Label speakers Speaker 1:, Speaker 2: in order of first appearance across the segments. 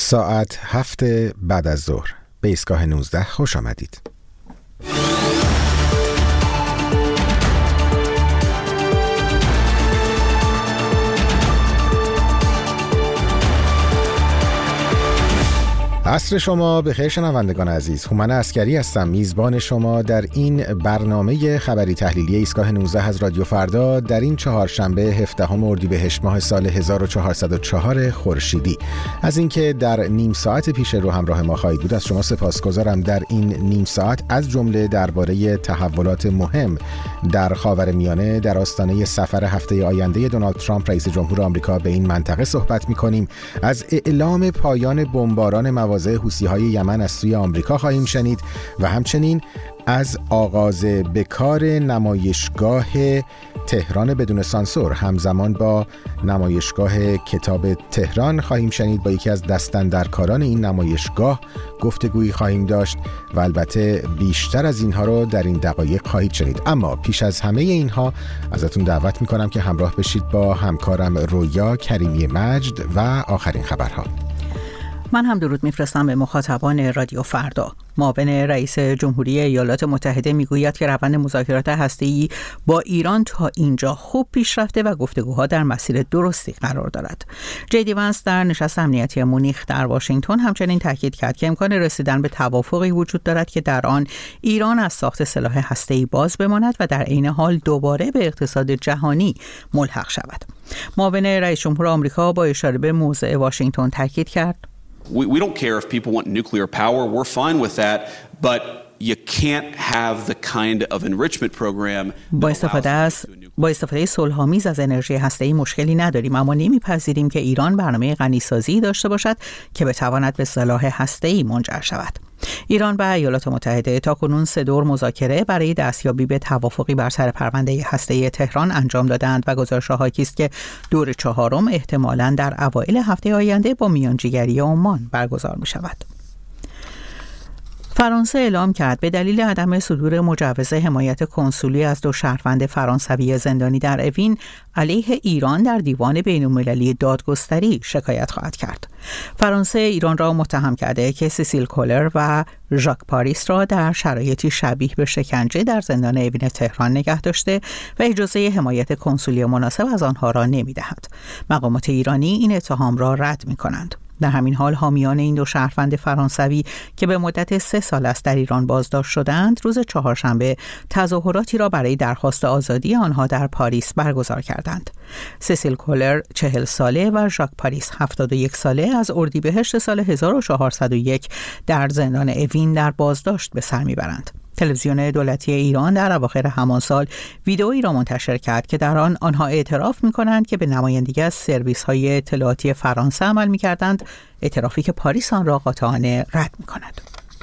Speaker 1: ساعت 7 بعد از ظهر به ایستگاه 19 خوش آمدید. عصر شما بخیر شنوندگان عزیز. هومن عسکری هستم، میزبان شما در این برنامه خبری تحلیلی ایستگاه 19 از رادیو فردا در این چهارشنبه 17 اردیبهشت ماه سال 1404 خورشیدی. از اینکه در نیم ساعت پیش رو همراه ما خواهید بود از شما سپاسگزارم. در این نیم ساعت از جمله درباره تحولات مهم در خاورمیانه در آستانه سفر هفته آینده دونالد ترامپ رئیس جمهور آمریکا به این منطقه صحبت می‌کنیم. از اعلام پایان بمباران مواضع حوثی‌های یمن از سوی آمریکا خواهیم شنید و همچنین از آغاز به کار نمایشگاه تهران بدون سانسور همزمان با نمایشگاه کتاب تهران خواهیم شنید. با یکی از دستاندرکاران این نمایشگاه گفتگویی خواهیم داشت و البته بیشتر از اینها رو در این دقایق خواهید شنید. اما پیش از همه اینها ازتون دعوت میکنم که همراه بشید با همکارم رویا کریمی مجد و آخرین خبرها.
Speaker 2: من هم درود میفرستم به مخاطبان رادیو فردا. معاون رئیس جمهوری ایالات متحده میگوید که روند مذاکرات هسته‌ای با ایران تا اینجا خوب پیش رفته و گفتگوها در مسیر درستی قرار دارد. جی دی وانس در نشست امنیتی مونیخ در واشنگتن همچنین تاکید کرد که امکان رسیدن به توافقی وجود دارد که در آن ایران از ساخت سلاح هسته‌ای باز بماند و در عین حال دوباره به اقتصاد جهانی ملحق شود. معاون رئیس جمهور آمریکا با اشاره به موضع واشنگتن تاکید کرد
Speaker 3: We don't care if people want nuclear power. We're fine with that, but you can't have the kind of enrichment program.
Speaker 2: با استفاده صلح‌آمیز از انرژی هسته‌ای مشکلی نداریم، اما نمی‌پذیریم که ایران برنامه غنیسازی داشته باشد که بتواند به سلاح هسته‌ای منجر شود. ایران و ایالات متحده تاکنون 3 دور مذاکره برای دستیابی به توافقی بر سر پرونده هسته‌ای تهران انجام دادند و گزارش‌ها حاکی است که دور 4 احتمالاً در اوایل هفته آینده با میانجیگری عمان برگزار می‌شود. فرانسه اعلام کرد به دلیل عدم صدور مجوز حمایت کنسولی از 2 شهروند فرانسوی زندانی در اوین علیه ایران در دیوان بین‌المللی دادگستری شکایت خواهد کرد. فرانسه ایران را متهم کرده که سیسیل کولر و ژاک پاریس را در شرایطی شبیه به شکنجه در زندان اوین تهران نگه داشته و اجازه حمایت کنسولی مناسب از آنها را نمی‌دهد. مقامات ایرانی این اتهام را رد می‌کنند. در همین حال حامیان این 2 شهروند فرانسوی که به مدت 3 سال است در ایران بازداشت شدند روز چهارشنبه تظاهراتی را برای درخواست آزادی آنها در پاریس برگزار کردند. سیسیل کولر 40 ساله و ژاک پاریس 71 ساله از اردیبهشت سال 1401 در زندان اوین در بازداشت به سر میبرند. تلویزیون دولتی ایران در اواخر همان سال ویدئویی را منتشر کرد که در آن آنها اعتراف می‌کنند که به نمایندگی از سرویس‌های اطلاعاتی فرانسه عمل می‌کردند، اعترافی که پاریس آن را قاطعانه رد می‌کند.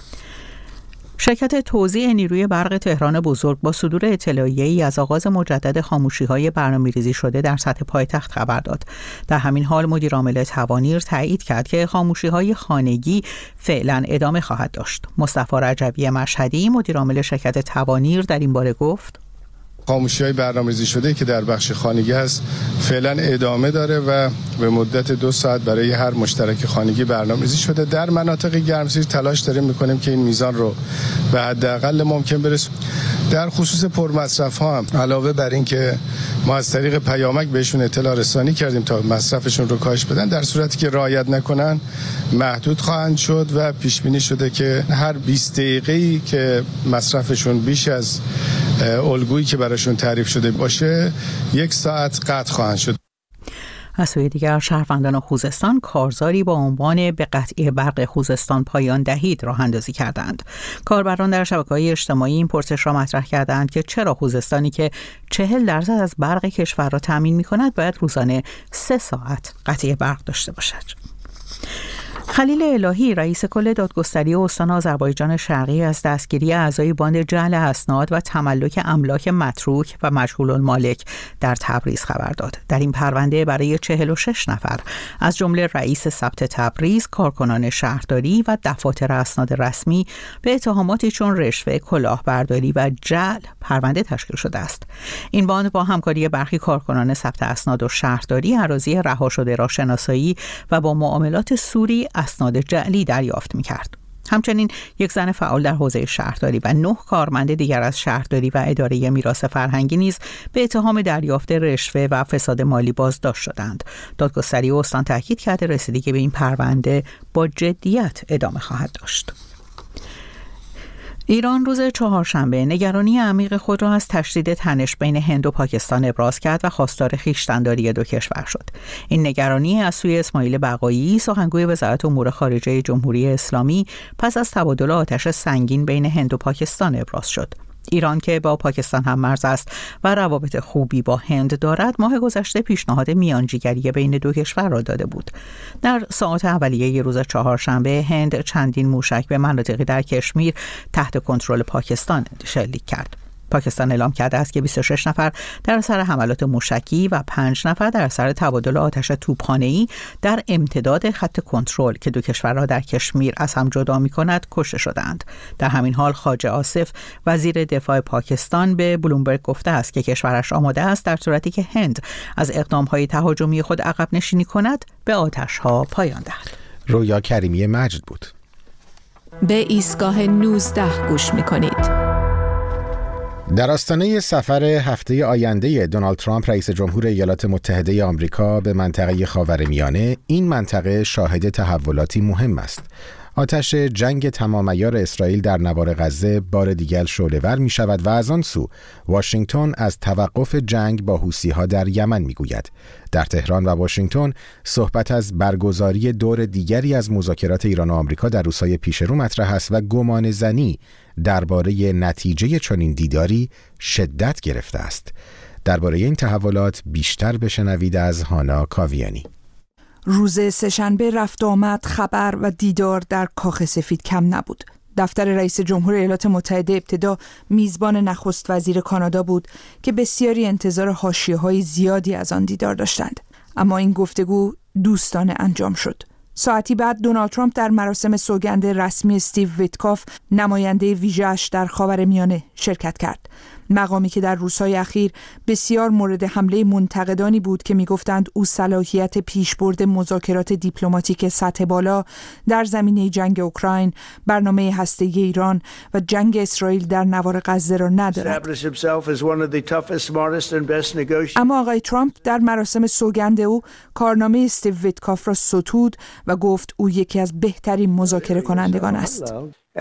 Speaker 2: شرکت توزیع نیروی برق تهران بزرگ با صدور اطلاعیه‌ای از آغاز مجدد خاموشی‌های برنامه‌ریزی شده در سطح پایتخت خبر داد. در همین حال مدیر عامل توانیر تایید کرد که خاموشی‌های خانگی فعلا ادامه خواهد داشت. مصطفی رجبی مشهدی مدیر عامل شرکت توانیر در این باره گفت:
Speaker 4: خاموشی‌های برنامه‌ریزی شده که در بخش خانگی هست فعلا ادامه داره و به مدت 2 ساعت برای هر مشترک خانگی برنامه‌ریزی شده. در مناطق گرمسیر تلاش داریم می‌کنیم که این میزان رو به حداقل ممکن برسونیم. در خصوص پرمصرف‌ها هم علاوه بر این که ما از طریق پیامک بهشون اطلاع رسانی کردیم تا مصرفشون رو کاهش بدن، در صورتی که رعایت نکنن محدود خواهند شد و پیش بینی شده که هر 20 دقیقه‌ای که مصرفشون بیش از الگویی که براشون تعریف شده باشه 1 ساعت قطع خواهند شد.
Speaker 2: از سوی دیگر شهروندان خوزستان کارزاری با عنوان به قطعی برق خوزستان پایان دهید راه اندازی کردند. کاربران در شبکه‌های اجتماعی این پرسش را مطرح کردند که چرا خوزستانی که 40% از برق کشور را تامین می‌کند باید روزانه 3 ساعت قطعی برق داشته باشد. خلیل الهی رئیس کل دادگستری استان آذربایجان شرقی از دستگیری اعضای باند جعل اسناد و تملک املاک متروک و مجهول المالک در تبریز خبر داد. در این پرونده برای 46 نفر از جمله رئیس ثبت تبریز، کارکنان شهرداری و دفاتر اسناد رسمی به اتهاماتی چون رشوه، کلاهبرداری و جعل پرونده تشکیل شده است. این باند با همکاری برخی کارکنان ثبت اسناد و شهرداری اراضی رها شده را شناسایی و با معاملات سوری اسناد جعلی دریافت می‌کرد. همچنین یک زن فعال در حوزه شهرداری و 9 کارمند دیگر از شهرداری و اداره میراث فرهنگی نیز به اتهام دریافت رشوه و فساد مالی بازداشت شدند. دادگستری استان تاکید کرده رسیدگی به این پرونده با جدیت ادامه خواهد داشت. ایران روز چهارشنبه نگرانی عمیق خود را از تشدید تنش بین هند و پاکستان ابراز کرد و خواستار خویشتن‌داری دو کشور شد. این نگرانی از سوی اسماعیل بقایی، سخنگوی وزارت امور خارجه جمهوری اسلامی، پس از تبادل آتش سنگین بین هند و پاکستان ابراز شد. ایران که با پاکستان هم مرز است و روابط خوبی با هند دارد، ماه گذشته پیشنهاد میانجیگری بین دو کشور را داده بود. در ساعات اولیه روز چهارشنبه هند چندین موشک به مناطقی در کشمیر تحت کنترل پاکستان شلیک کرد. پاکستان اعلام کرده است که 26 نفر در اثر حملات موشکی و 5 نفر در اثر تبادل آتش توپخانه‌ای در امتداد خط کنترل که دو کشور را در کشمیر از هم جدا می‌کند کشته شدند. در همین حال خواجه آصف وزیر دفاع پاکستان به بلومبرگ گفته است که کشورش آماده است در صورتی که هند از اقدام‌های تهاجمی خود عقب نشینی کند به آتش‌ها پایان دهد.
Speaker 1: رویا کریمی مجد بود.
Speaker 5: به ایستگاه 19 گوش می‌کنید.
Speaker 1: در آستانه سفر هفته آینده دونالد ترامپ رئیس جمهور ایالات متحده آمریکا به منطقه خاورمیانه، این منطقه شاهد تحولاتی مهم است. آتش جنگ تمام عیار اسرائیل در نوار غزه بار دیگر شعله‌ور می شود و از آن سو واشنگتن از توقف جنگ با حوثی‌ها در یمن می گوید. در تهران و واشنگتن صحبت از برگزاری دور دیگری از مذاکرات ایران و آمریکا در روزهای پیش رو مطرح است و گمان زنی درباره نتیجه چنین دیداری شدت گرفته است. درباره این تحولات بیشتر بشنوید از هانا کاویانی.
Speaker 6: روز سه‌شنبه رفت آمد، خبر و دیدار در کاخ سفید کم نبود. دفتر رئیس جمهور ایالات متحده ابتدا میزبان نخست وزیر کانادا بود که بسیاری انتظار حاشیه‌های زیادی از آن دیدار داشتند. اما این گفتگو دوستانه انجام شد. ساعتی بعد دونالد ترامپ در مراسم سوگند رسمی استیو ویتکاف، نماینده ویژه‌اش در خاورمیانه، شرکت کرد. مقامی که در روزهای اخیر بسیار مورد حمله منتقدانی بود که می‌گفتند او صلاحیت پیشبرد مذاکرات دیپلماتیک سطح بالا در زمینه جنگ اوکراین، برنامه هسته‌ای ایران و جنگ اسرائیل در نوار غزه را ندارد. اما آقای ترامپ در مراسم سوگند او کارنامه استیو ویتکاف را ستود و گفت او یکی از بهترین مذاکره کنندگان است.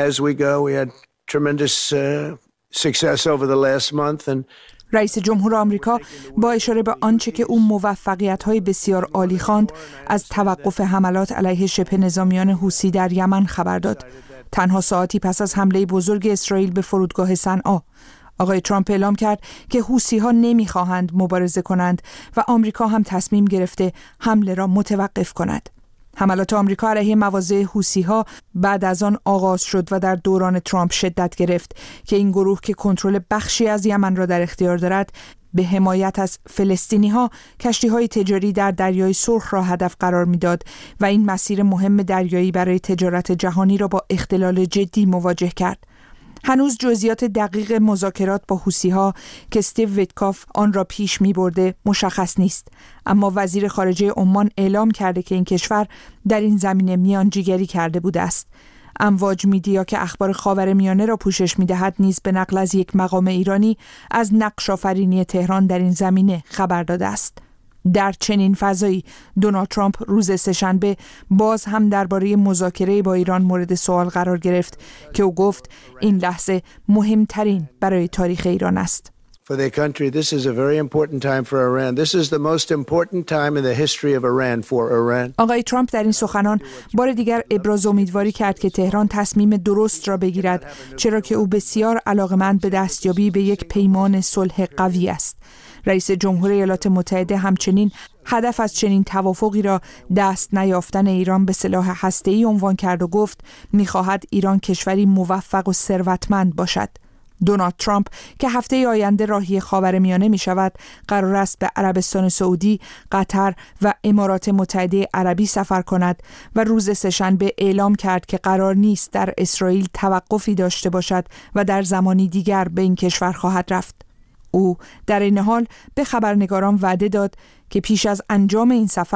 Speaker 6: رئیس جمهور آمریکا با اشاره به آنچه که او موفقیت‌های بسیار عالی خواند، از توقف حملات علیه شبه نظامیان حوثی در یمن خبر داد. تنها ساعتی پس از حمله بزرگ اسرائیل به فرودگاه صنعا، آقای ترامپ اعلام کرد که حوثی‌ها نمی‌خواهند مبارزه کنند و آمریکا هم تصمیم گرفته حمله را متوقف کند. حملات آمریکا علیه مواضع حوثی‌ها بعد از آن آغاز شد و در دوران ترامپ شدت گرفت که این گروه که کنترل بخشی از یمن را در اختیار دارد، به حمایت از فلسطینی‌ها کشتی‌های تجاری در دریای سرخ را هدف قرار می‌داد و این مسیر مهم دریایی برای تجارت جهانی را با اختلال جدی مواجه کرد. هنوز جزئیات دقیق مذاکرات با حوثی‌ها که استیو ویتکاف آن را پیش می‌برده مشخص نیست، اما وزیر خارجه عمان اعلام کرده که این کشور در این زمینه میانجیگری کرده بوده است. امواج میدیا که اخبار خاورمیانه را پوشش می‌دهد نیز به نقل از یک مقام ایرانی از نقش آفرینی تهران در این زمینه خبر داده است. در چنین فضایی دونالد ترامپ روز سه‌شنبه باز هم درباره مذاکره با ایران مورد سوال قرار گرفت که او گفت این لحظه مهمترین برای تاریخ ایران است.
Speaker 7: For their country, this is a very important time for Iran. This is the most important time in the history of Iran for Iran.
Speaker 6: آقای ترامپ در این سخنان بار دیگر ابراز امیدواری کرد که تهران تصمیم درست را بگیرد، چرا که او بسیار علاقه‌مند به دستیابی به یک پیمان صلح قوی است. رئیس جمهور ایالات متحده همچنین هدف از چنین توافقی را دست نیافتن ایران به سلاح هسته‌ای عنوان کرد و گفت می‌خواهد ایران کشوری موفق و ثروتمند باشد. دونالد ترامپ که هفته آینده راهی خاورمیانه می شود، قرار است به عربستان سعودی، قطر و امارات متحده عربی سفر کند و روز سه‌شنبه اعلام کرد که قرار نیست در اسرائیل توقفی داشته باشد و در زمانی دیگر به این کشور خواهد رفت. او در این حال به خبرنگاران وعده داد که پیش از انجام این سفر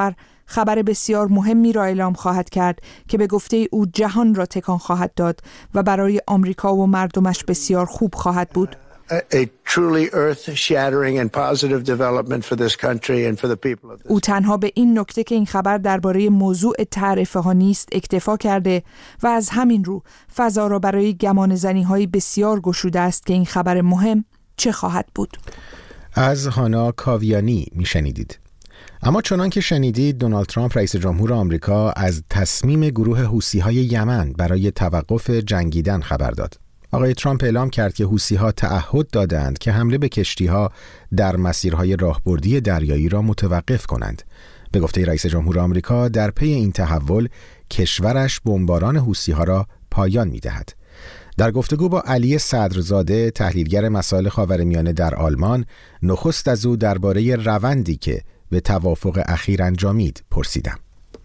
Speaker 6: خبر بسیار مهمی را اعلام خواهد کرد که به گفته او جهان را تکان خواهد داد و برای آمریکا و مردمش بسیار خوب خواهد بود. او تنها به این نکته که این خبر درباره موضوع تعرفه ها نیست اکتفا کرده و از همین رو فضا را برای گمانه‌زنی های بسیار گشوده است که این خبر مهم چه خواهد بود.
Speaker 1: از هانا کاویانی میشنیدید. اما چنان که شنیدید، دونالد ترامپ رئیس جمهور آمریکا از تصمیم گروه حوثی‌های یمن برای توقف جنگیدن خبر داد. آقای ترامپ اعلام کرد که حوثی‌ها تعهد دادند که حمله به کشتی‌ها در مسیرهای راهبردی دریایی را متوقف کنند. به گفته رئیس جمهور آمریکا، در پی این تحول کشورش بمباران حوثی‌ها را پایان می‌دهد. در گفتگو با علی صدرزاده، تحلیلگر مسائل خاورمیانه در آلمان، نخست از او درباره روندی که به توافق اخیر انجامید پرسیدم.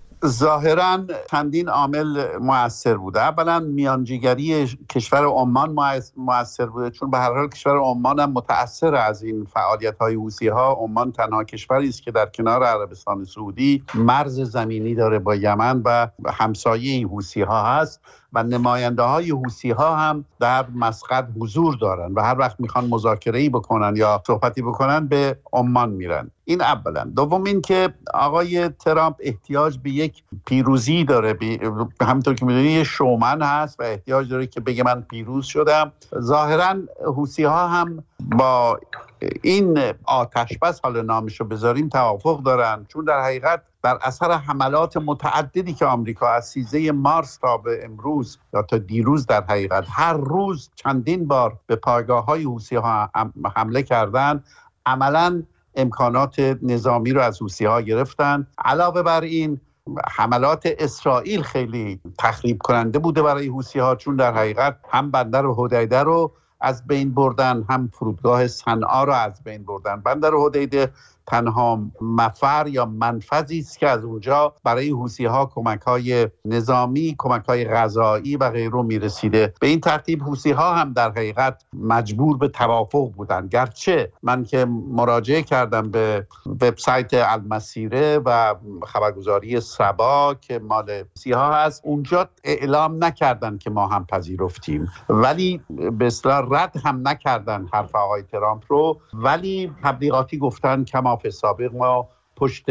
Speaker 8: ظاهراً چندین عامل مؤثر بوده. اولا میانجیگری کشور عمان مؤثر بوده، چون به هر حال کشور عمان هم متأثر از این فعالیت‌های حوثی‌ها. عمان تنها کشوری است که در کنار عربستان سعودی مرز زمینی داره با یمن و همسایه این حوثی‌ها هست و نماینده‌های حوثی‌ها هم در مسقط حضور دارن و هر وقت میخوان مذاکره‌ای بکنن یا صحبتی بکنن به عمان میرن. این اولا. دوم این که آقای ترامپ احتیاج به یک پیروزی داره، همونطور که میدونی یه شومن هست و احتیاج داره که بگه من پیروز شدم. ظاهراً حوثی‌ها هم با این آتش بس، حالا نامشو بذاریم، توافق دارن، چون در حقیقت بر اثر حملات متعددی که آمریکا از 13 مارس تا به امروز یا تا دیروز در حقیقت هر روز چندین بار به پایگاه‌های حوثی‌ها حمله کردن، عملاً امکانات نظامی رو از حوثی‌ها گرفتن. علاوه بر این حملات اسرائیل خیلی تخریب کننده بوده برای حوثی‌ها، چون در حقیقت هم بندر حدیده رو از بین بردن، هم فرودگاه صنعا رو از بین بردن. بندر حدیده تنها مفر یا منفذی است که از اونجا برای حوثی‌ها کمک‌های نظامی، کمک‌های غذایی و غیره میرسیده. به این ترتیب حوثی‌ها هم در حقیقت مجبور به توافق بودن، گرچه من که مراجعه کردم به وبسایت المسیره و خبرگزاری سبا که مال حوثی‌ها هست، اونجا اعلام نکردن که ما هم پذیرفتیم، ولی به اصطلاح رد هم نکردن حرف آقای ترامپ رو، ولی تبلیغاتی گفتن کما سابق ما پشت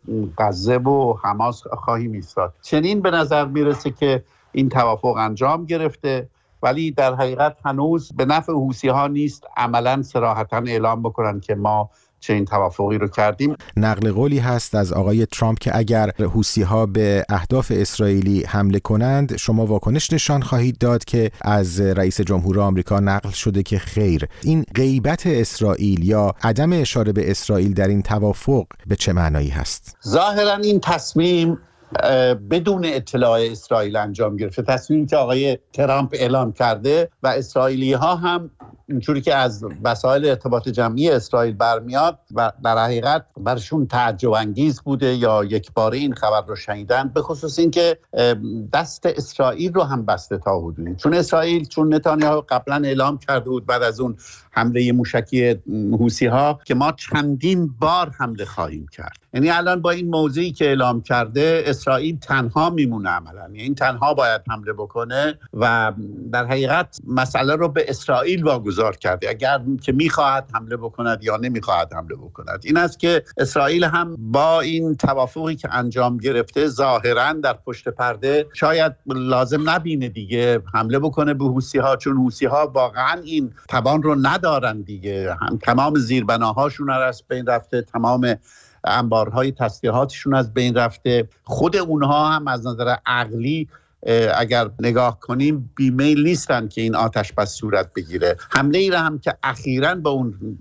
Speaker 8: غزه و حماس خواهیم ایستاد. چنین به نظر میرسه که این توافق انجام گرفته، ولی در حقیقت هنوز به نفع حوثی‌ها نیست عملاً صراحتاً اعلام بکنن که ما چه این توافقی رو کردیم.
Speaker 1: نقل قولی هست از آقای ترامپ که اگر حوثی‌ها به اهداف اسرائیلی حمله کنند شما واکنش نشان خواهید داد، که از رئیس جمهور آمریکا نقل شده که خیر. این غیبت اسرائیل یا عدم اشاره به اسرائیل در این توافق به چه معنایی هست؟
Speaker 8: ظاهراً این تصمیم بدون اطلاع اسرائیل انجام گرفته، تصمیمی که آقای ترامپ اعلام کرده و اسرائیلی‌ها هم اینجوری که از وسایل ارتباط جمعی اسرائیل برمیاد و در حقیقت برشون تعجب انگیز بوده یا یک باره این خبر رو شنیدن، به خصوص این که دست اسرائیل رو هم بسته تا حدودی، چون نتانیاهو قبلا اعلام کرده بود بعد از اون حمله موشکی حوثی‌ها که ما چندین بار حمله خواهیم کرد. یعنی الان با این موضوعی که اعلام کرده اسرائیل تنها میمونه، عملاً یعنی تنها باید حمله بکنه و در حقیقت مسئله رو به اسرائیل واگذار کرده، اگر که میخواهد حمله بکند یا نمیخواهد حمله بکند. این است که اسرائیل هم با این توافقی که انجام گرفته ظاهراً در پشت پرده شاید لازم نبینه دیگه حمله بکنه به حوثی‌ها، چون حوثی‌ها واقعاً این توان رو ندارن دیگه. تمام زیربناهاشون از بین رفته، تمام انبارهای تسلیحاتشون از بین رفته، خود اونها هم از نظر عقلی اگر نگاه کنیم بیمیل نیستن که این آتش بس صورت بگیره. حمله ای را هم که اخیراً با اون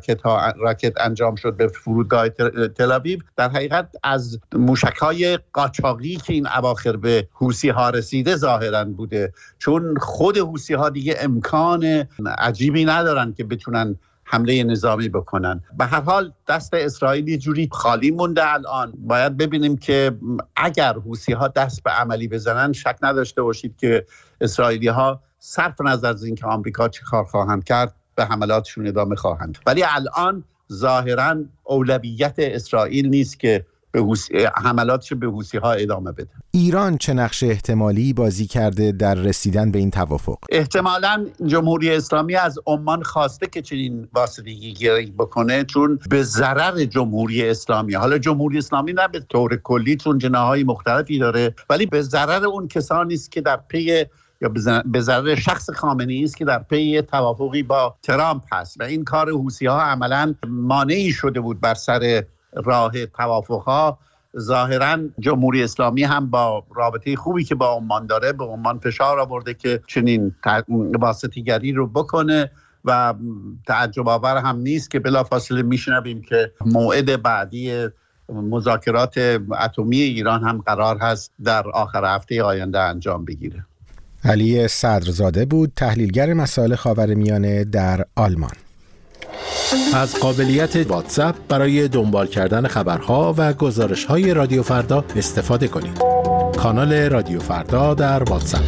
Speaker 8: راکت انجام شد به فرودگاه تل آویو، در حقیقت از موشک‌های قاچاقی که این اواخر به حوثی‌ها رسیده ظاهراً بوده، چون خود حوثی‌ها دیگه امکان عجیبی ندارن که بتونن حمله نظامی بکنن. به هر حال دست اسرائیل یه جوری خالی مونده. الان باید ببینیم که اگر حوثی‌ها دست به عملی بزنن شک نداشته باشید که اسرائیلی‌ها صرف نظر از اینکه آمریکا چه کار خواهند کرد به حملاتشون ادامه خواهند. ولی الان ظاهراً اولویت اسرائیل نیست که حملاتش به حوثی‌ها ادامه بده.
Speaker 1: ایران چه نقش احتمالی بازی کرده در رسیدن به این توافق؟
Speaker 8: احتمالاً جمهوری اسلامی از عمان خواسته که چنین واسطه‌گیری بکنه، چون به ضرر جمهوری اسلامی، حالا جمهوری اسلامی نه به طور کلی چون جناح‌های مختلفی داره، ولی به ضرر اون کسانی است که در پی یا به ضرر شخص خامنه‌ای است که در پی توافقی با ترامپ هست و این کار حوثی‌ها عملاً مانعی شده بود بر سر راه توافق‌ها. ظاهراً جمهوری اسلامی هم با رابطه خوبی که با عمان داره به عمان فشار آورده که چنین واسطه‌گری رو بکنه و تعجب آور هم نیست که بلافاصله میشنویم که موعد بعدی مذاکرات اتمی ایران هم قرار هست در آخر هفته آینده انجام بگیره.
Speaker 1: علی صدرزاده بود، تحلیلگر مسائل خاورمیانه در آلمان.
Speaker 9: از قابلیت واتساپ برای دنبال کردن خبرها و گزارش‌های رادیو فردا استفاده کنید. کانال رادیو فردا در واتساپ.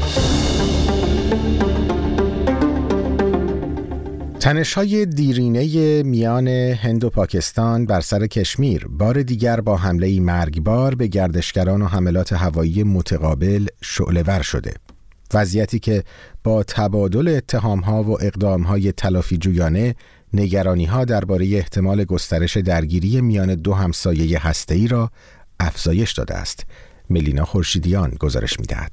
Speaker 1: تنش‌های دیرینه میان هند و پاکستان بر سر کشمیر بار دیگر با حمله‌ای مرگبار به گردشگران و حملات هوایی متقابل شعله‌ور شده. وضعیتی که با تبادل اتهام‌ها و اقدام‌های تلافی‌جویانه نگرانی‌ها درباره احتمال گسترش درگیری میان دو همسایه هسته‌ای را افزایش داده است. ملینا خورشیدیان گزارش می‌دهد.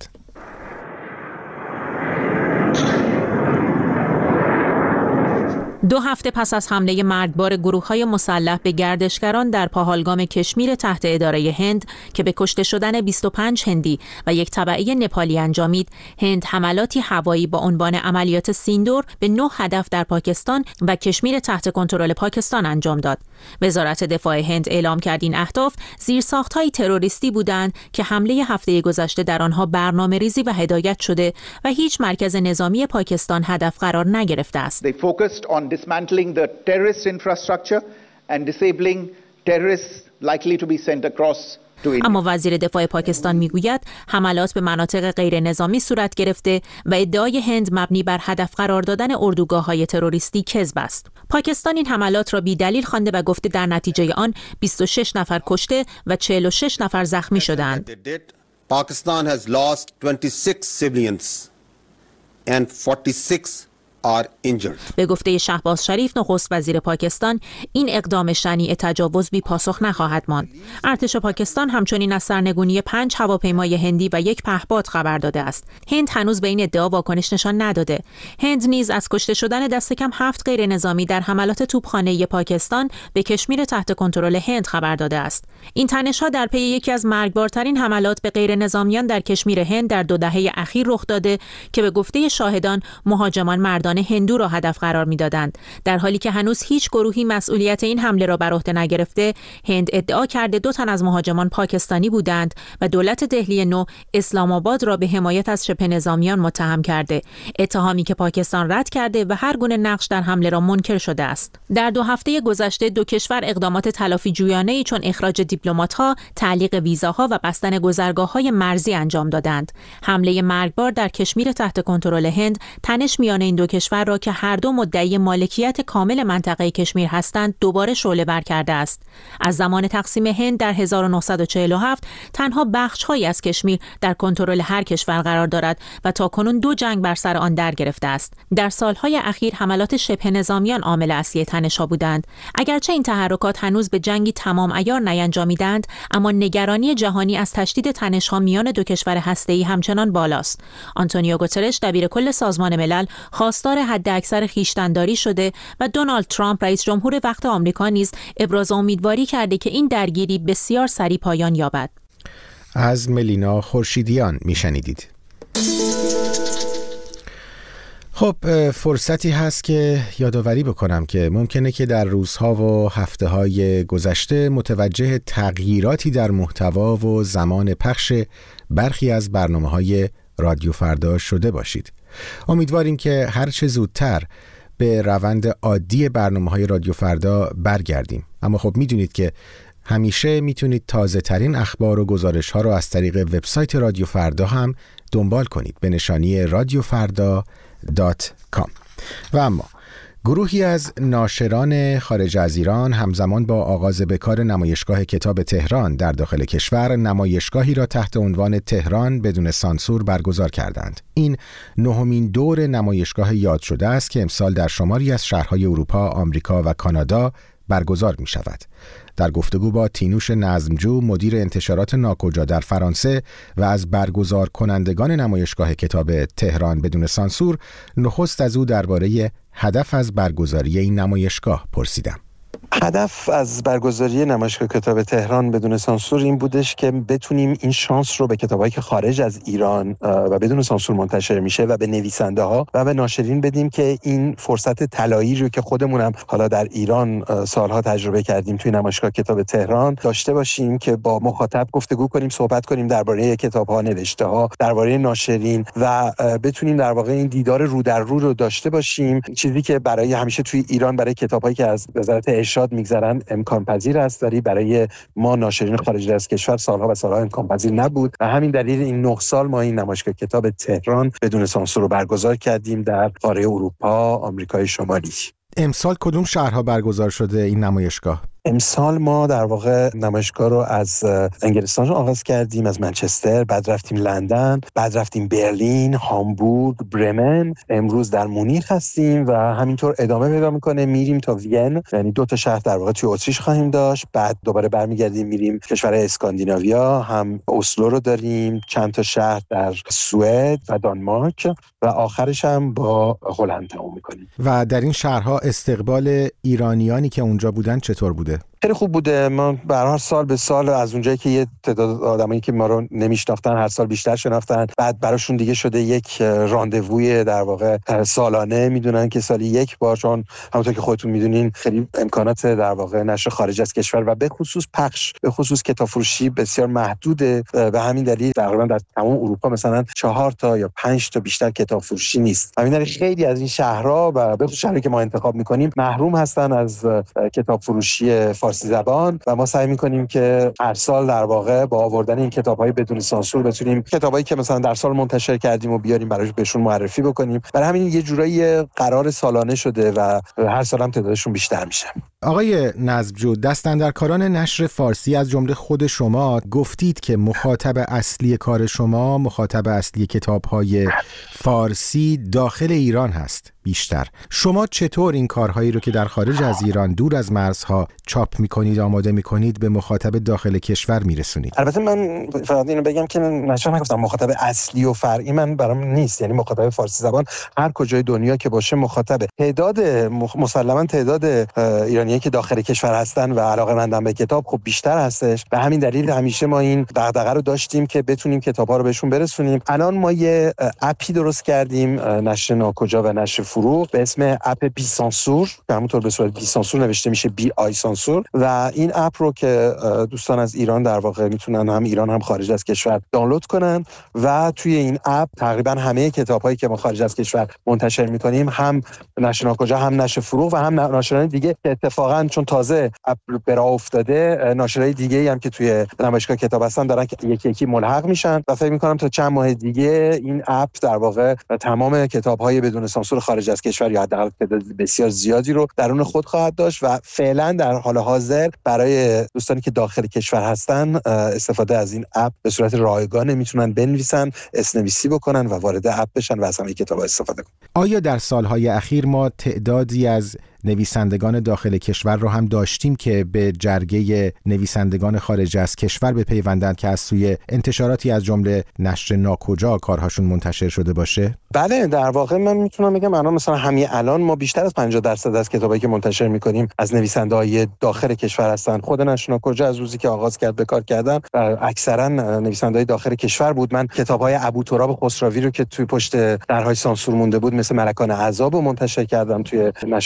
Speaker 10: 2 هفته پس از حمله مرگبار گروه‌های مسلح به گردشگران در پاهالگام کشمیر تحت اداره هند که به کشته شدن 25 هندی و یک تبعه نپالی انجامید، هند حملاتی هوایی با عنوان عملیات سیندور به 9 هدف در پاکستان و کشمیر تحت کنترل پاکستان انجام داد. وزارت دفاع هند اعلام کرد این اهداف زیرساخت‌های تروریستی بودند که حمله هفته گذشته در آنها برنامه‌ریزی و هدایت شده و هیچ مرکز نظامی پاکستان هدف قرار نگرفته است.
Speaker 11: Dismantling the terrorist infrastructure and disabling terrorists likely to be sent across to India.
Speaker 10: اما وزیر دفاع پاکستان میگوید حملات به مناطق غیر نظامی صورت گرفته و ادعای هند مبنی بر هدف قرار دادن اردوگاه‌های تروریستی کذب است. پاکستان این حملات را بی‌دلیل خوانده و گفته در نتیجه آن 26 نفر کشته و 46 نفر زخمی شدند.
Speaker 12: Pakistan has lost 26 civilians and 46
Speaker 10: به گفته شهباز شریف نخست وزیر پاکستان، این اقدام شنیع تجاوز بی پاسخ نخواهد ماند. ارتش پاکستان همچنین از سرنگونی 5 هواپیمای هندی و 1 پهپاد خبر داده است. هند هنوز به این ادعا واکنش نشان نداده. هند نیز از کشته شدن دست کم 7 غیر نظامی در حملات توپخانه‌ای پاکستان به کشمیر تحت کنترل هند خبر داده است. این تنش‌ها در پی یکی از مرگبارترین حملات به غیر نظامیان در کشمیر هند در 2 دهه اخیر رخ داده که به گفته شاهدان مهاجمان مردان هندو را هدف قرار می‌دادند. در حالی که هنوز هیچ گروهی مسئولیت این حمله را بر عهده نگرفته، هند ادعا کرده 2 تن از مهاجمان پاکستانی بودند و دولت دهلی نو اسلام آباد را به حمایت از شبه نظامیان متهم کرده. اتهامی که پاکستان رد کرده و هر گونه نقش در حمله را منکر شده است. در 2 هفته گذشته 2 کشور اقدامات تلافی جویانه‌ای چون اخراج دیپلمات‌ها، تعلیق ویزاها و بستن گذرگاه‌های مرزی انجام دادند. حمله مرگبار در کشمیر تحت کنترل هند تنش میان این 2 کشور را که هر دو مدعی مالکیت کامل منطقه کشمیر هستند دوباره شعله‌ور کرده است. از زمان تقسیم هند در 1947 تنها بخش‌هایی از کشمیر در کنترل هر کشور قرار دارد و تاکنون 2 جنگ بر سر آن در گرفته است. در سالهای اخیر حملات شبه نظامیان عامل اصلی تنش‌ها بودند. اگرچه این تحرکات هنوز به جنگی تمام عیار نینجامیدند، اما نگرانی جهانی از تشدید تنش‌ها میان 2 کشور هسته‌ای همچنان بالاست. آنتونیو گوترش دبیر کل سازمان ملل خواستار حداکثر خویشتن‌داری شده و دونالد ترامپ رئیس جمهور وقت آمریکا نیز ابراز امیدواری کرده که این درگیری بسیار سریع پایان یابد.
Speaker 1: از ملینا خورشیدیان میشنیدید. خب فرصتی هست که یادآوری بکنم که ممکنه که در روزها و هفته‌های گذشته متوجه تغییراتی در محتوا و زمان پخش برخی از برنامه‌های رادیو فردا شده باشید. امیدواریم که هر چه زودتر به روند عادی برنامه‌های رادیو فردا برگردیم. اما خب میدونید که همیشه میتونید تازه ترین اخبار و گزارش ها رو از طریق وبسایت رادیو فردا هم دنبال کنید به نشانی radiofarda.com. و اما گروهی از ناشران خارج از ایران همزمان با آغاز به کار نمایشگاه کتاب تهران در داخل کشور نمایشگاهی را تحت عنوان تهران بدون سانسور برگزار کردند. این 9مین دور نمایشگاه یاد شده است که امسال در شماری از شهرهای اروپا، آمریکا و کانادا برگزار می شود. در گفتگو با تینوش نظمجو مدیر انتشارات ناکجا در فرانسه و از برگزار کنندگان نمایشگاه کتاب تهران بدون سانسور، نخست از او درباره هدف از برگزاری این نمایشگاه پرسیدم.
Speaker 13: هدف از برگزاری نمایشگاه کتاب تهران بدون سانسور این بودش که بتونیم این شانس رو به کتابایی که خارج از ایران و بدون سانسور منتشر میشه و به نویسنده ها و به ناشرین بدیم که این فرصت طلایی رو که خودمون هم حالا در ایران سالها تجربه کردیم توی نمایشگاه کتاب تهران داشته باشیم که با مخاطب گفتگو کنیم، صحبت کنیم درباره کتاب‌ها، نوشته‌ها، درباره ناشرین و بتونیم در واقع این دیدار رو در رو داشته باشیم. چیزی که برای همیشه توی ایران برای کتاب‌هایی که از وزارت ارشاد میگذرن امکان پذیر است، ولی برای ما ناشرین خارج از کشور سالها و سالها امکان پذیر نبود و همین دلیل این 9 سال ما این نمایشگاه کتاب تهران بدون سانسور رو برگزار کردیم در قاره اروپا، آمریکای شمالی.
Speaker 1: امسال کدوم شهرها برگزار شده این نمایشگاه؟
Speaker 13: امسال ما در واقع نمایشگاه رو از انگلستان آغاز کردیم، از منچستر، بعد رفتیم لندن، بعد رفتیم برلین، هامبورگ، برمن، امروز در مونیخ هستیم و همینطور ادامه پیدا میکنه، میریم تا وین، یعنی 2 شهر در واقع توی اتریش خواهیم داشت، بعد دوباره برمیگردیم میریم کشورهای اسکاندیناویا، هم اسلو رو داریم، چند تا شهر در سوئد و دانمارک و آخرش هم با هلند تموم میکنیم.
Speaker 1: و در این شهرها استقبال ایرانیانی که اونجا بودن چطور بوده؟
Speaker 13: خیلی خوب بوده. ما به هر سال به سال از اونجایی که یه تعداد آدمایی که ما رو نمیشناختن هر سال بیشتر شناختن، بعد براشون دیگه شده یک راندووی در واقع سالانه، میدونن که سالی یک بار، چون همونطور که خودتون میدونین خیلی امکانات در واقع نشر خارج از کشور و به خصوص پخش، به خصوص کتاب فروشی بسیار محدوده و همین دلیل تقریبا در تمام اروپا مثلا 4 تا یا 5 تا بیشتر کتاب فروشی نیست. همین دلیل خیلی از این شهرها و به خصوص شهری که ما انتخاب میکنیم محروم هستن از کتاب فروشی فارسی زبان و ما سعی می‌کنیم که هر سال در واقع با آوردن این کتاب‌های بدون سانسور بتونیم کتابایی که مثلا در سال منتشر کردیم و بیاریم براش بهشون معرفی بکنیم. برای همین یه جورایی قرار سالانه شده و هر سال هم تعدادشون بیشتر میشه.
Speaker 1: آقای نظمجو، دستاندرکاران نشر فارسی از جمله خود شما گفتید که مخاطب اصلی کار شما، مخاطب اصلی کتاب‌های فارسی داخل ایران هست بیشتر. شما چطور این کارهایی رو که در خارج از ایران دور از مرزها چاپ میکنید، آماده میکنید، به مخاطب داخل کشور میرسونید؟
Speaker 13: البته من فقط اینو بگم که نشان نگفتم مخاطب اصلی و فرعی من برام نیست، یعنی مخاطب فارسی زبان هر کجای دنیا که باشه مخاطبه. تعداد مسلماً تعداد ایرانیایی که داخل کشور هستن و علاقه‌مندن به کتاب خب بیشتر هستش و همین دلیل همیشه ما این دغدغه رو داشتیم که بتونیم کتاب‌ها رو بهشون برسونیم. الان ما یه اپی درست کردیم، نشر ناکجا و نشر فروغ، به اسم اپ بی سانسور که همونطور به صورت بی سانسور نوشته میشه، بی آی سانسور، و این اپ رو که دوستان از ایران در واقع میتونن هم ایران هم خارج از کشور دانلود کنن و توی این اپ تقریبا همه کتاب‌هایی که ما خارج از کشور منتشر می‌کنیم، هم نشر ناکجا هم نشر فروغ و هم ناشران دیگه که اتفاقا چون تازه اپ به راه افتاده، ناشرای دیگه‌ای هم که توی نمایشگاه کتاب هستن دارن یکی یکی ملحق میشن و فکر می‌کنم تا چند ماه دیگه این اپ در واقع تمام کتاب‌های بدون سانسور خارج از کشور یا حداقل تعداد بسیار زیادی رو درون خود خواهد داشت و فعلا در حال حاضر برای دوستانی که داخل کشور هستن استفاده از این اپ به صورت رایگان میتونن بنویسن، اسم‌نویسی بکنن و وارد اپ بشن و از همه کتاب‌ها استفاده کنن.
Speaker 1: آیا در سالهای اخیر ما تعدادی از نویسندگان داخل کشور رو هم داشتیم که به جرگه نویسندگان خارج از کشور بپیوندند که از سوی انتشاراتی از جمله نشر ناکجا کارهاشون منتشر شده باشه؟
Speaker 13: بله، در واقع من میتونم بگم الان مثلا همین الان ما بیشتر از 50% از کتابایی که منتشر میکنیم از نویسنده‌های داخل کشور هستن. خود نشر ناکجا از روزی که آغاز کرد به کار کردن اکثرا نویسنده‌های داخل کشور بود. من کتاب‌های ابوتراب خسروی رو که توی پشت درهای سانسور مونده بود مثل ملکان عذاب رو منتشر کردم توی نشر ناکجا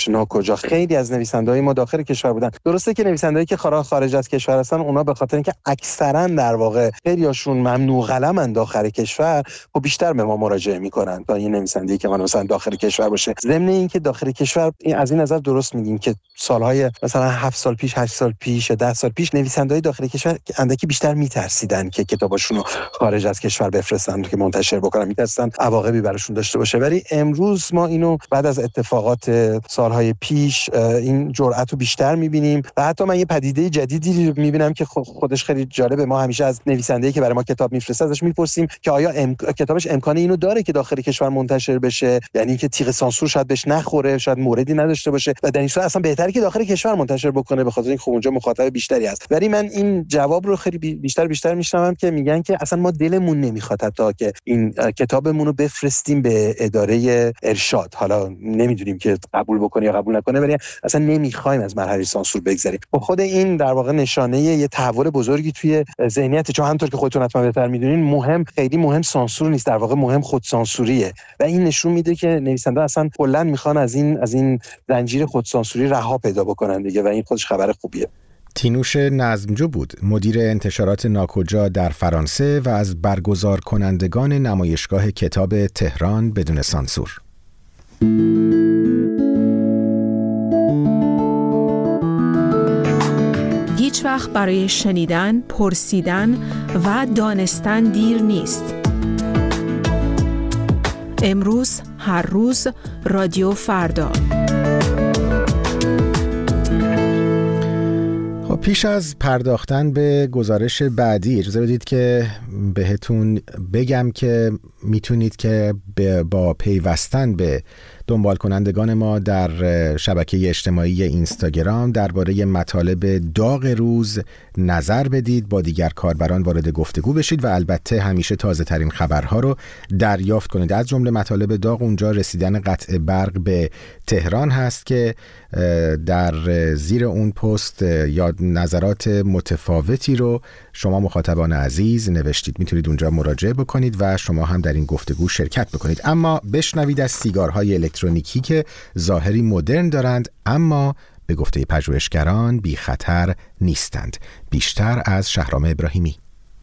Speaker 13: اونجا. خیلی از نویسنده‌های ما داخل کشور بودن. درسته که نویسندهایی که خارج از کشور هستن اونا به خاطر اینکه اکثرا در واقع خیلیاشون ممنوع قلمن داخل کشور، خب بیشتر به ما مراجعه میکنن تا این نویسنده‌ای که مثلا داخل کشور باشه. ضمن اینکه داخل کشور از این نظر درست میگیم که سالهای مثلا 7 سال پیش، 8 سال پیش یا 10 سال پیش نویسنده‌های داخل کشور اندکی بیشتر میترسیدن که کتاباشون رو خارج از کشور بفرستن که منتشر بکنن، میترسیدن عواقبی براشون داشته باشه. ولی امروز ما اینو بعد از اتفاقات سالهای پیش این جرأت رو بیشتر میبینیم و حتی من یه پدیده جدیدی میبینم که خودش خیلی جالبه. ما همیشه از نویسنده‌ای که برای ما کتاب میفرسته ازش میپرسیم که آیا کتابش امکان اینو داره که داخل کشور منتشر بشه، یعنی اینکه تیغ سانسور شاید بهش نخوره، شاید موردی نداشته باشه و در این صورت اصلا بهتره که داخل کشور منتشر بکنه به خاطر اینکه خب اونجا مخاطب بیشتری هست. ولی من این جواب رو خیلی بیشتر میشنوم که میگن که اصلا ما دلمون نمیخواد حتی که این کتابمون رو بفرستیم به اداره ارشاد، حالا نمیدونیم که قبول بکنه یا قبول نکنه، ولی اصلا نمیخوایم از مرحله سانسور بگذریم. خود این در واقع نشانه یه تحول بزرگی توی ذهنیت، چون همونطور که خودتون حتما بهتر میدونین خیلی مهم سانسور نیست، در واقع مهم خودسانسوریه و این نشون میده که نویسنده اصلا کلا میخوان از این زنجیر خودسانسوری رها پیدا بکنن دیگه و این خودش خبر خوبیه.
Speaker 1: تینوش نظمجو بود، مدیر انتشارات ناکجا در فرانسه و از برگزار کنندگان نمایشگاه کتاب تهران بدون سانسور.
Speaker 5: هیچ وقت برای شنیدن، پرسیدن و دانستن دیر نیست. امروز، هر روز، رادیو فردا.
Speaker 1: پیش از پرداختن به گزارش بعدی اجازه بدید که بهتون بگم که میتونید که با پیوستن به دنبال کنندگان ما در شبکه اجتماعی اینستاگرام درباره مطالب داغ روز نظر بدید، با دیگر کاربران وارد گفتگو بشید و البته همیشه تازه ترین خبرها رو دریافت کنید. از جمله مطالب داغ اونجا رسیدن قطع برق به تهران هست که در زیر اون پست یا نظرات متفاوتی رو شما مخاطبان عزیز نوشتید. میتونید اونجا مراجعه بکنید و شما هم در این گفتگو شرکت بکنید. اما بشنوید از سیگارهای الکترونیکی که ظاهری مدرن دارند اما به گفته پژوهشگران بی خطر نیستند. بیشتر از شهرام ابراهیمی.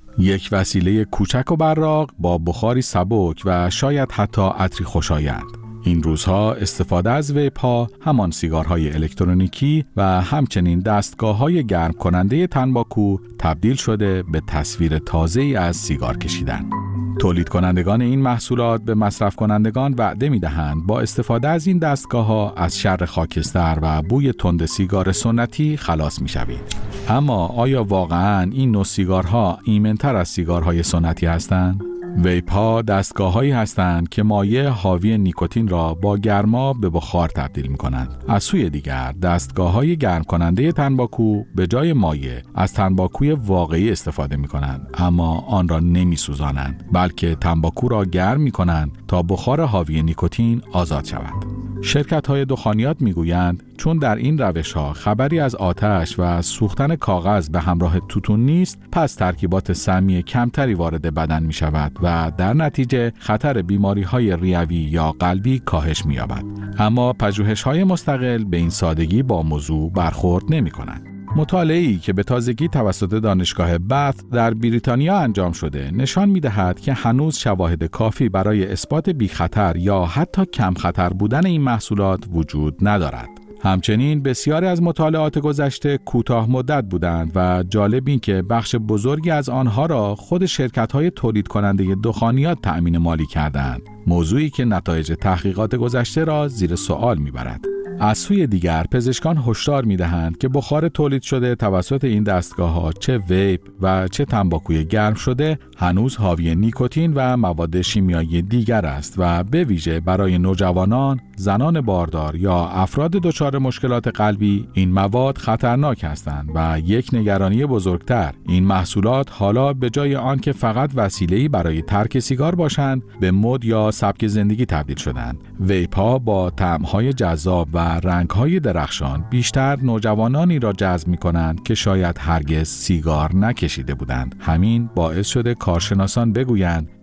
Speaker 14: یک وسیله کوچک و براق با بخاری سبک و شاید حتی عطری خوشایند. این روزها استفاده از ویپ‌ها، همان سیگارهای الکترونیکی و همچنین دستگاه‌های گرم کننده تنباکو تبدیل شده به تصویر تازه‌ای از سیگار کشیدن. تولید کنندگان این محصولات به مصرف کنندگان وعده می‌دهند با استفاده از این دستگاه‌ها از شر خاکستر و بوی تند سیگار سنتی خلاص می‌شوید. اما آیا واقعاً این نوع سیگارها ایمن‌تر از سیگارهای سنتی هستند؟ ویپ‌ها دستگاه‌هایی هستند که مایع حاوی نیکوتین را با گرما به بخار تبدیل می‌کنند. از سوی دیگر دستگاه‌های گرم کننده تنباکو به جای مایع از تنباکوی واقعی استفاده می‌کنند، اما آن را نمی‌سوزانند، بلکه تنباکو را گرم می‌کنند تا بخار حاوی نیکوتین آزاد شود. شرکت‌های دخانیات می‌گویند چون در این روش‌ها خبری از آتش و سوختن کاغذ به همراه توتون نیست، پس ترکیبات سمی کمتری وارد بدن می‌شود و در نتیجه خطر بیماری‌های ریوی یا قلبی کاهش می‌یابد. اما پژوهش‌های مستقل به این سادگی با موضوع برخورد نمی‌کنند. مطالعه‌ای که به تازگی توسط دانشگاه بث در بریتانیا انجام شده نشان می‌دهد که هنوز شواهد کافی برای اثبات بی‌خطر یا حتی کم خطر بودن این محصولات وجود ندارد. همچنین بسیاری از مطالعات گذشته کوتاه مدت بودند و جالب این که بخش بزرگی از آنها را خود شرکت‌های تولید کننده دخانیات تأمین مالی کردند، موضوعی که نتایج تحقیقات گذشته را زیر سوال می‌برد. از سوی دیگر پزشکان هشدار می‌دهند که بخار تولید شده توسط این دستگاه‌ها چه ویپ و چه تنباکوی گرم شده هنوز حاوی نیکوتین و مواد شیمیایی دیگر است و به ویژه برای نوجوانان، زنان باردار یا افراد دچار مشکلات قلبی این مواد خطرناک هستند و یک نگرانی بزرگتر، این محصولات حالا به جای آنکه فقط وسیله‌ای برای ترک سیگار باشند به مد یا سبک زندگی تبدیل شدند. ویپ‌ها با طعم‌های جذاب و رنگ‌های درخشان بیشتر نوجوانانی را جذب می‌کنند که شاید هرگز سیگار نکشیده بودند. همین باعث شده کارشناسان بگویند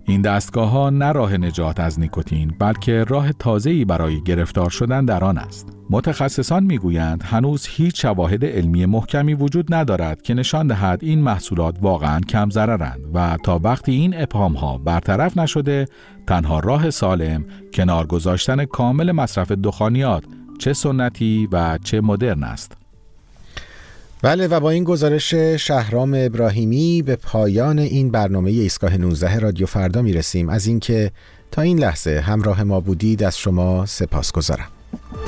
Speaker 14: این دستگاه‌ها نه راه نجات از نیکوتین بلکه راه تازه‌ای برای گرفتار شدن در آن است. متخصصان میگویند هنوز هیچ شواهد علمی محکمی وجود ندارد که نشان دهد این محصولات واقعاً کم ضررند و تا وقتی این ابهام‌ها برطرف نشده تنها راه سالم کنار گذاشتن کامل مصرف دخانیات چه سنتی و چه مدرن است.
Speaker 1: بله و با این گزارش شهرام ابراهیمی به پایان این برنامه ایستگاه 19 رادیو فردا میرسیم. از اینکه تا این لحظه همراه ما بودید از شما سپاسگزارم.